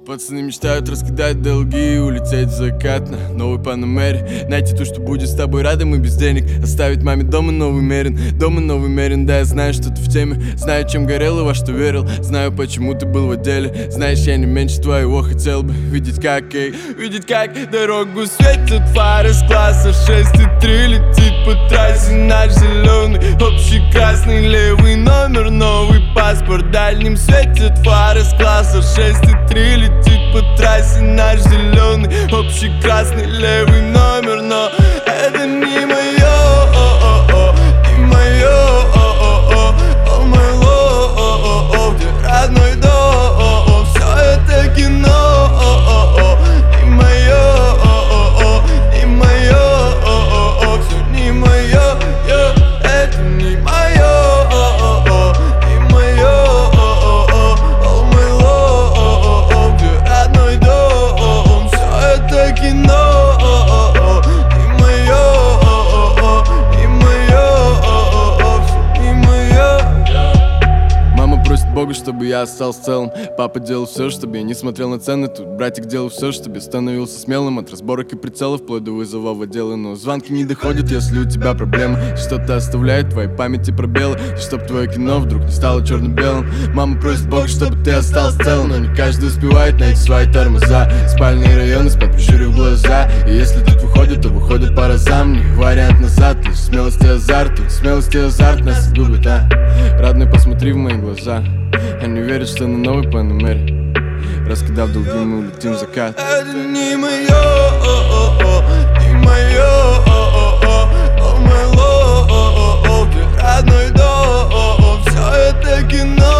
Пацаны мечтают раскидать долги и улететь в закат на новой Панамере. Найти то, что будет с тобой рядом и без денег. Оставить маме дома новый Мерин, дома новый Мерин. Да, я знаю, что ты в теме, знаю, чем горел и во что верил. Знаю, почему ты был в отделе. Знаешь, я не меньше твоего хотел бы видеть, как дорогу светят фары с класса 6,3. Летит по трассе наш зеленый, общий красный левый номер, новый паспорт. Дальним светят фары с класса 6,3. Летит по трассе наш зеленый, общий красный левый номер. Но это не мое, не мое, all my love, где родной дом, все это кино. Не мое, не мое, все не мое, это не мое, не мое, all my love, где родной дом, все это кино. Не мое, не мое, все не мое. Мама просит Бога, чтобы я остался целым. Папа делал все, чтобы я не смотрел на цены. Тут братик делал все, чтобы я становился смелым. От разборок и прицелов вплоть до вызова в отделы. Но звонки не доходят, если у тебя проблемы. Что-то оставляет в твоей памяти пробелы. Чтоб твое кино вдруг не стало черно-белым. Мама просит Бога, чтобы ты остался целым. Но не каждый успевает найти свои тормоза. Спальные районы спят, прищурив глаза. И если тут выходит, то выходит по разам. Не вариант назад, лишь смелость и азарт. Тут смелость и азарт нас губит, а? Родной, посмотри в мои глаза. Они верят, что на новой Панамере, раскидав долги, мы улетим в закат. Это не мое, не мое, all my love, где родной дом, все это кино.